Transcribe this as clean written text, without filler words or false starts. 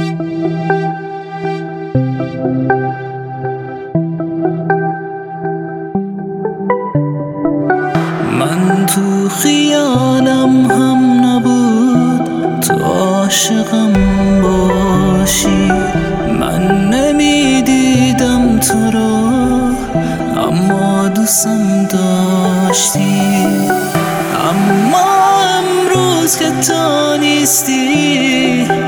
من تو خیالم هم نبود تو عاشقم باشی، من نمیدیدم تو رو اما دوستم داشتی. اما امروز که تو نیستی